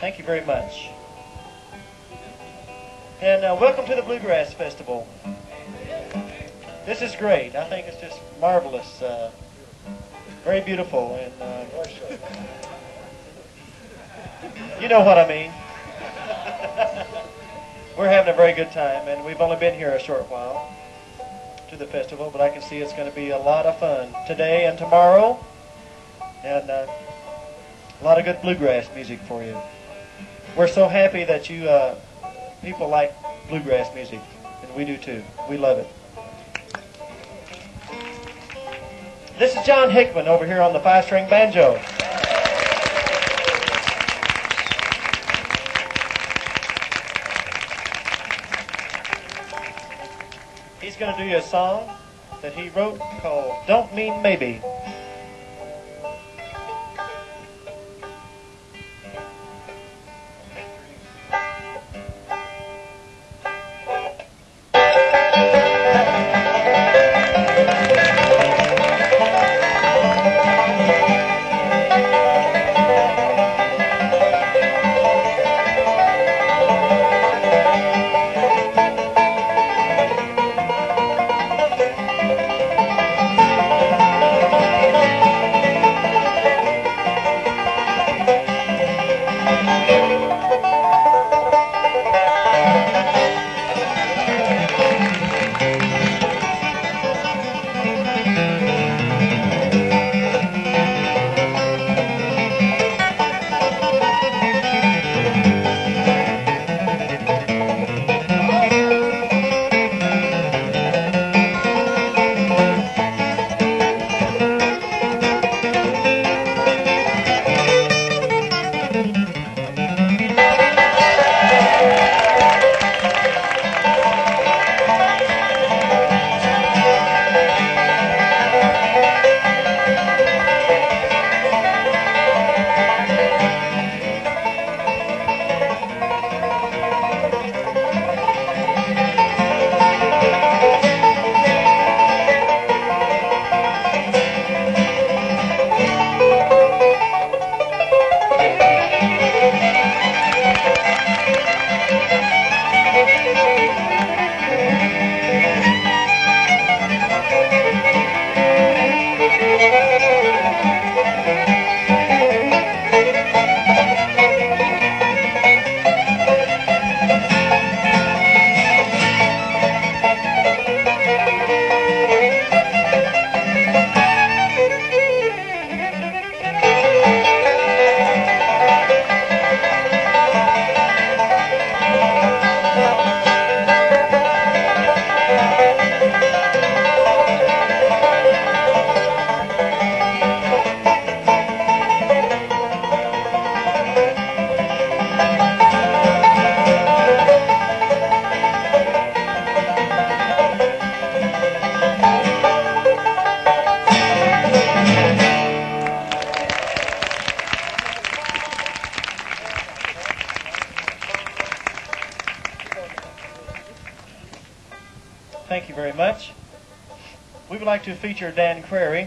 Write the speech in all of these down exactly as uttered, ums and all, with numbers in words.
Thank you very much. And uh, welcome to the Bluegrass Festival. This is great. I think it's just marvelous. Uh, very beautiful. And uh, you know what I mean. We're having a very good time, and we've only been here a short while to the festival, but I can see it's going to be a lot of fun today and tomorrow, and uh, a lot of good bluegrass music for you. We're so happy that you uh, people like bluegrass music, and we do too. We love it. This is John Hickman over here on the five-string banjo. He's going to do you a song that he wrote called Don't Mean Maybe. Thank you very much. We would like to feature Dan Crary.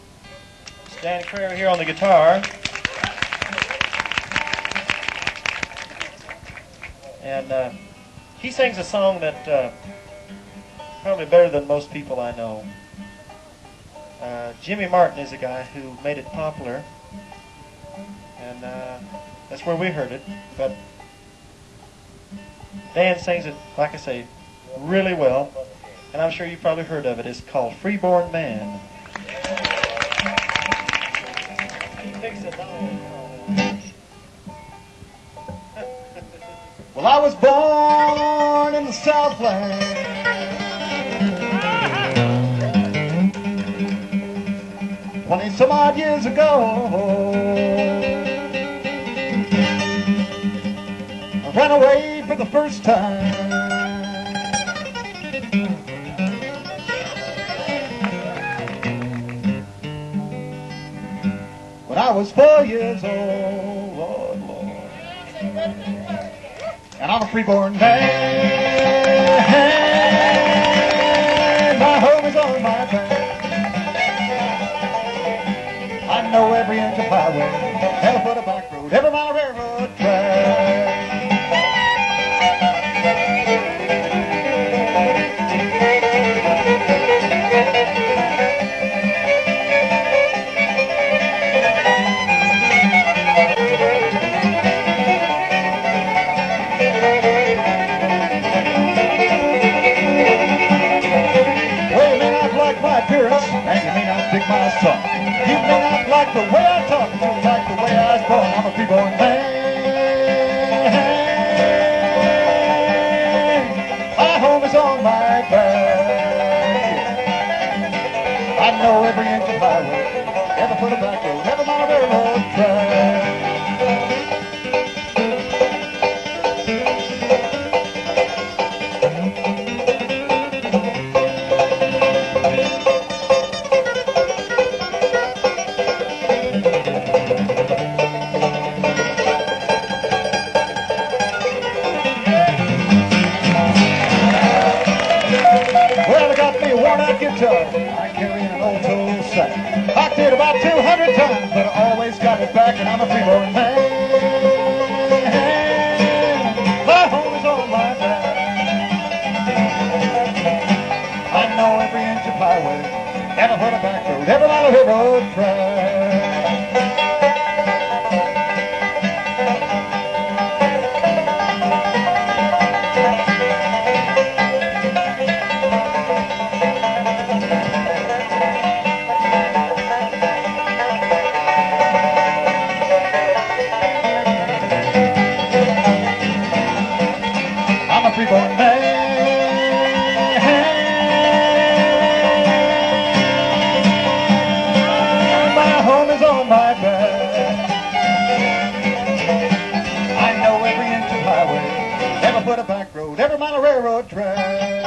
It's Dan Crary here on the guitar. And uh, he sings a song that uh, probably better than most people I know. Uh, Jimmy Martin is a guy who made it popular. And uh, that's where we heard it. But Dan sings it, like I say, really well. And I'm sure you've probably heard of it. It's called Freeborn Man. Well, I was born in the Southland, twenty some odd years ago. I ran away for the first time. When I was four years old, Lord, Lord. And I'm a freeborn man. My home is on my back. I know every inch of highway, every foot of back road, every mile of railroad track. know every inch of highway, every foot of back road, every mile of railroad track. Well, I got me a worn-out guitar, I carry an old tool sack. I did about two hundred times, but I always got it back, and I'm a free-born man. My home is on my back. I know every inch of highway, every foot of back road, every mile of railroad track. I'm a free-born man. My home is on my back. I know every inch of highway, every foot of back road, every mile of railroad track.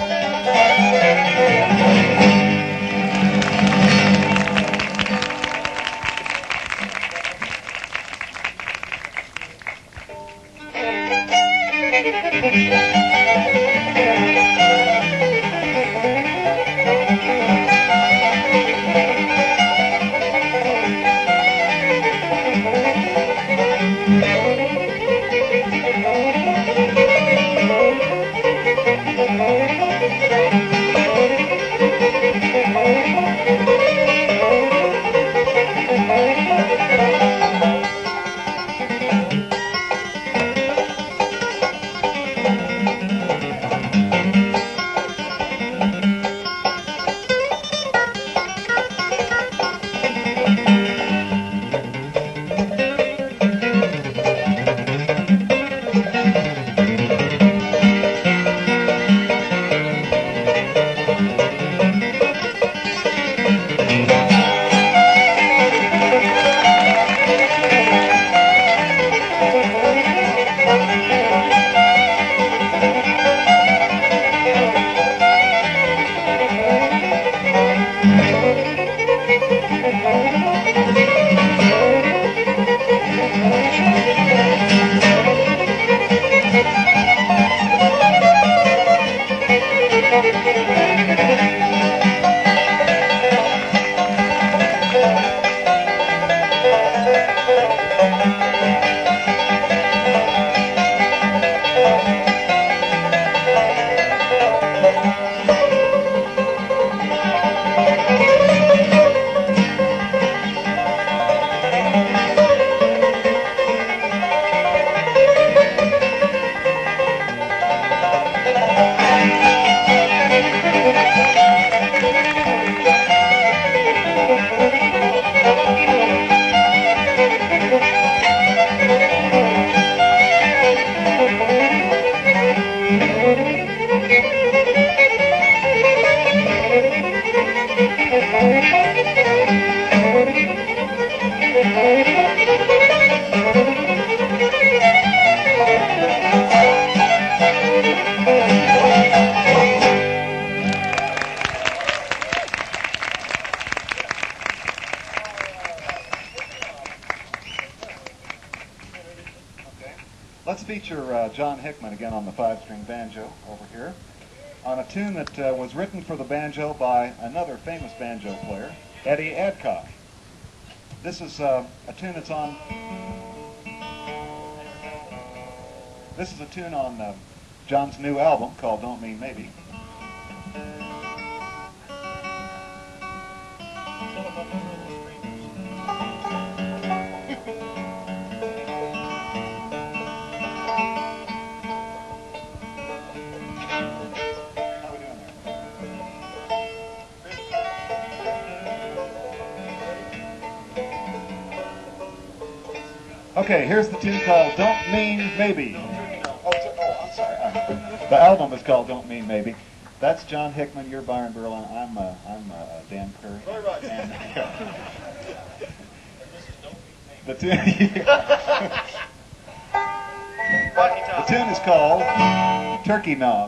Let's feature uh, John Hickman again on the five-string banjo over here on a tune that uh, was written for the banjo by another famous banjo player, Eddie Adcock. This is uh, a tune that's on. This is a tune on uh, John's new album called "Don't Mean Maybe." Okay, here's the tune called "Don't Mean Maybe." Oh, oh I'm sorry. Uh, the album is called "Don't Mean Maybe." That's John Hickman. You're Byron Berlin. I'm uh, I'm uh, Dan Curry. Very right. And, the tune, Rocky the Top. tune is called Turkey Knob.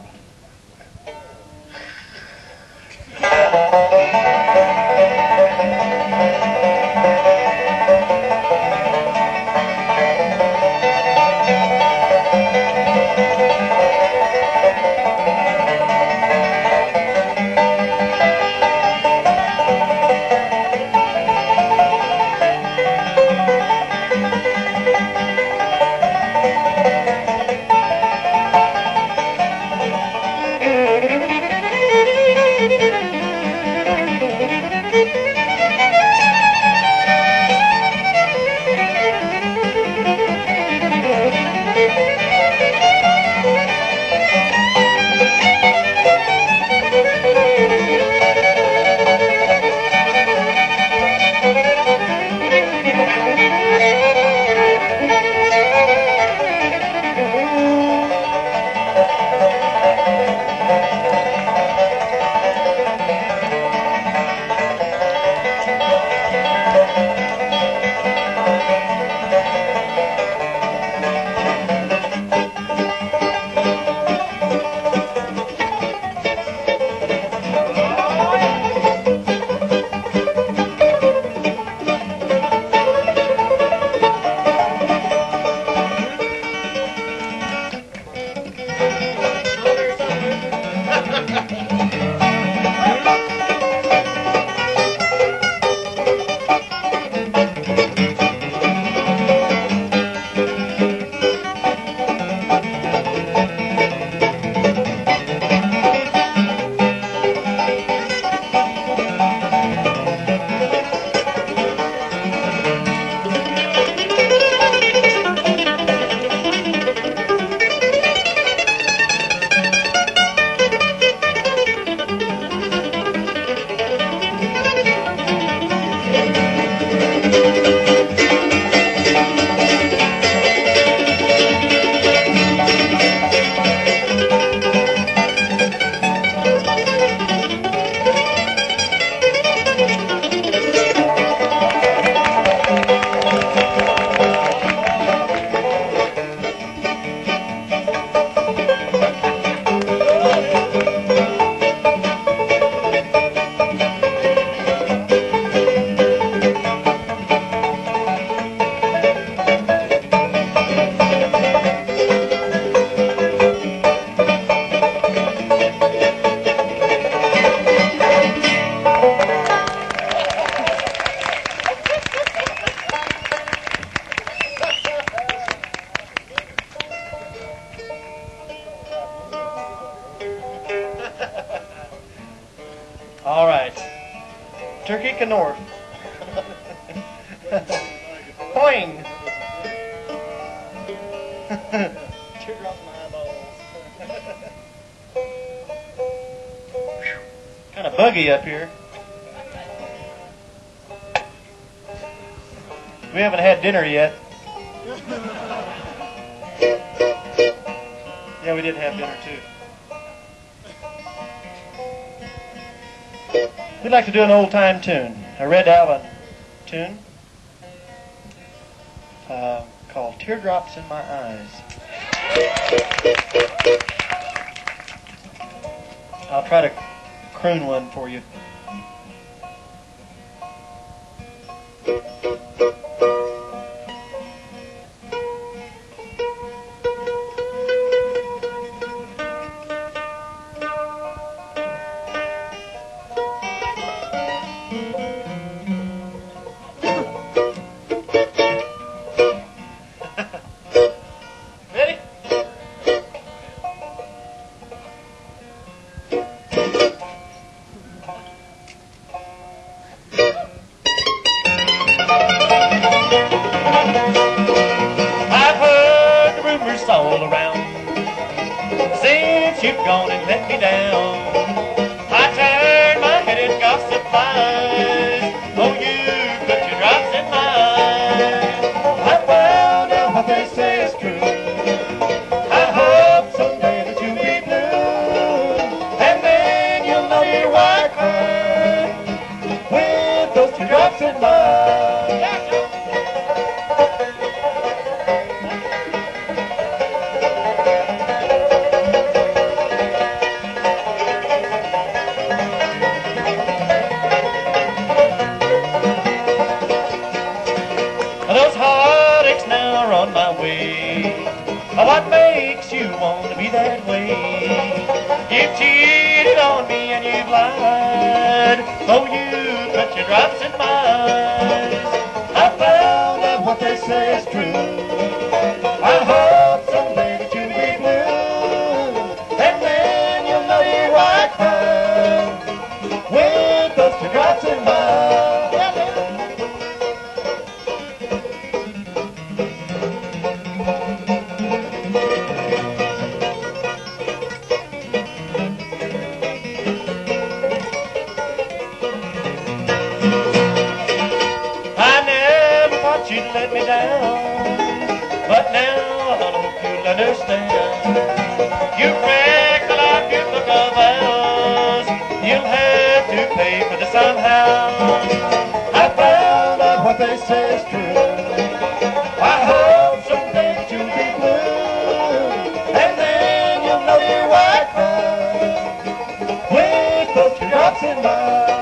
All right. Turkey North. Poing. Teardrops in my eyeballs. Kind of buggy up here. We haven't had dinner yet. Yeah, we did have dinner too. We'd like to do an old-time tune, a Red Allen tune uh, called Teardrops in My Eyes. I'll try to croon one for you. Ready? I've heard the rumors all around since you've gone and let me down. I turn my head and gossip flies. Oh, you put your drops in mine. I found out what they say is true. I hope someday that you'll be blue, and then on my way. What makes you want to be that way? You've cheated on me and you've lied. Oh, you put your drops in my eyes. I found out what they say is true. I hope someday that you'll be blue, and then you'll know you're white fine with those two drops in my eyes. You'd let me down, but now I hope you'll understand. You break the life you took of ours, you'll have to pay for this somehow. I found out what they say is true. I hope someday that you'll be blue, and then you'll know you're white fine with those two drops in my eye.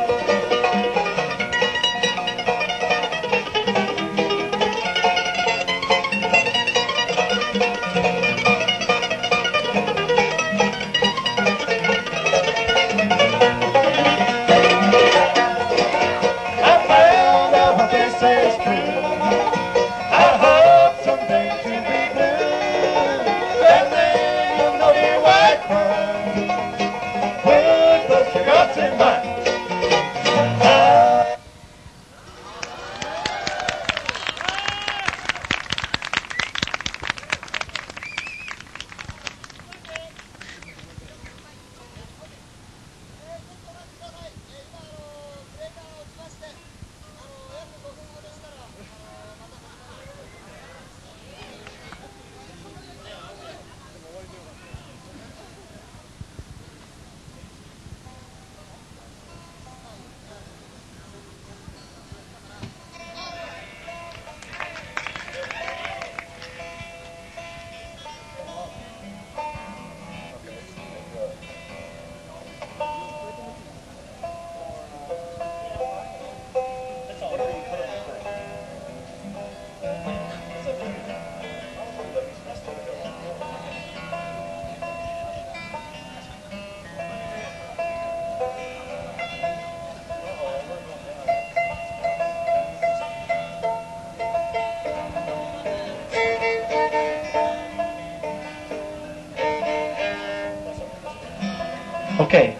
Okay,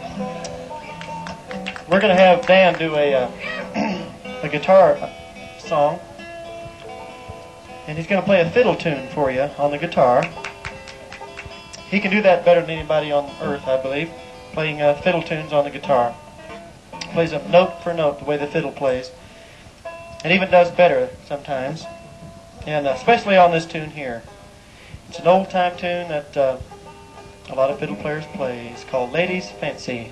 we're going to have Dan do a, uh, a guitar song, and he's going to play a fiddle tune for you on the guitar. He can do that better than anybody on earth, I believe, playing uh, fiddle tunes on the guitar. Plays them note for note the way the fiddle plays, and even does better sometimes, and uh, especially on this tune here. It's an old-time tune that uh, a lot of fiddle players play. It's called Lady's Fancy.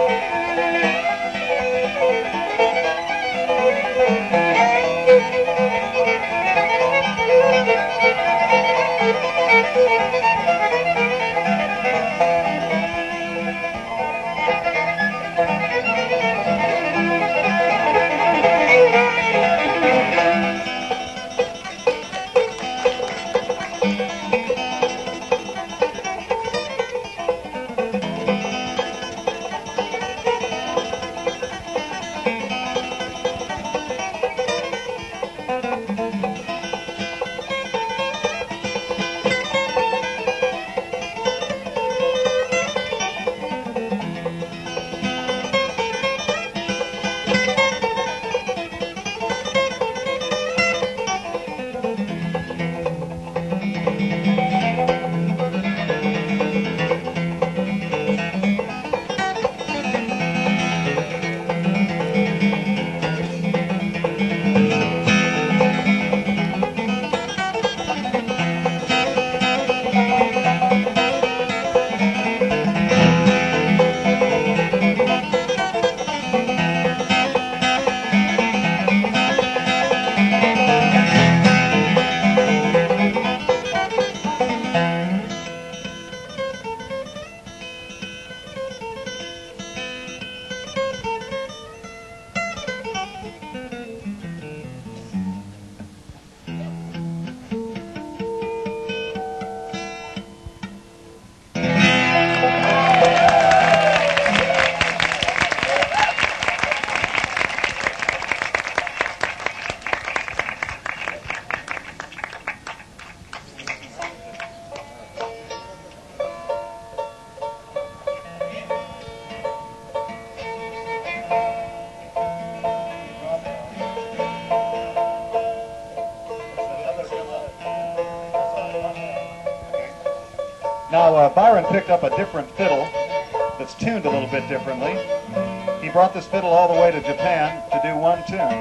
Now, uh, Byron picked up a different fiddle that's tuned a little bit differently. He brought this fiddle all the way to Japan to do one tune.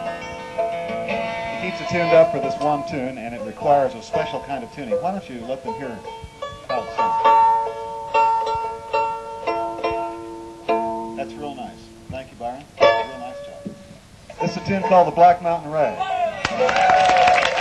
He keeps it tuned up for this one tune, and it requires a special kind of tuning. Why don't you let them hear how it sounds? That's real nice. Thank you, Byron. Real nice job. This is a tune called the Black Mountain Rag.